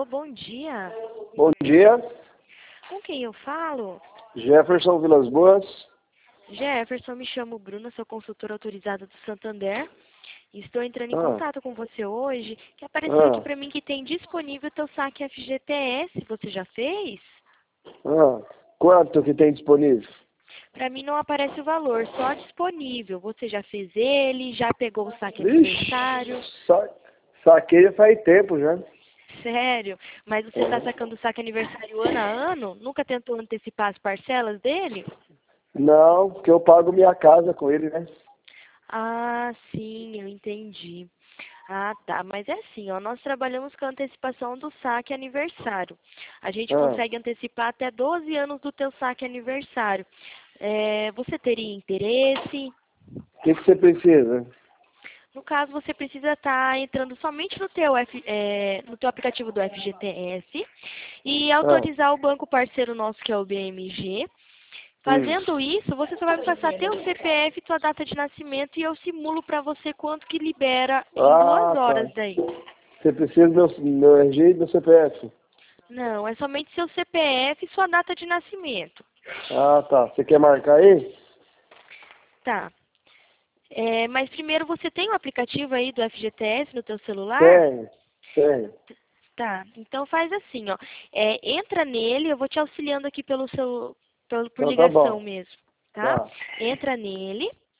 Alô, bom dia. Bom dia, Com quem eu falo? Jefferson Vilas Boas. Jefferson, me chamo Bruna, sou consultora autorizada do Santander. E estou entrando em Ah, contato com você hoje, que apareceu aqui ah, para mim que tem disponível o teu saque FGTS. Você já fez? ah. Quanto que tem disponível? Para mim não aparece o valor, só disponível. Você já fez ele? Já pegou o saque aniversário? Ixi, saquei já faz tempo já. Sério? Mas você está sacando o saque aniversário ano a ano? Nunca tentou antecipar as parcelas dele? Não, porque eu pago minha casa com ele, né? Ah, sim, eu entendi. Ah, tá. Mas é assim, ó, nós trabalhamos com a antecipação do saque aniversário. A gente Ah, consegue antecipar até 12 anos do teu saque aniversário. Você teria interesse? o que que você precisa? No caso, você precisa estar entrando somente no teu aplicativo do FGTS e Ah, autorizar o banco parceiro nosso, que é o BMG. hum. Fazendo isso, você só vai me passar teu CPF e tua data de nascimento e eu simulo para você quanto que libera em duas Ah, tá. horas daí. Você precisa do meu RG e do CPF? Não, é somente seu CPF e sua data de nascimento. Ah, tá. Você quer marcar aí? Tá. Mas primeiro você tem o aplicativo aí do FGTS no teu celular? Tem, tem. Tá. Então faz assim, ó. Entra nele, eu vou te auxiliando aqui por Então tá ligação bom. mesmo, tá? Tá. Entra nele.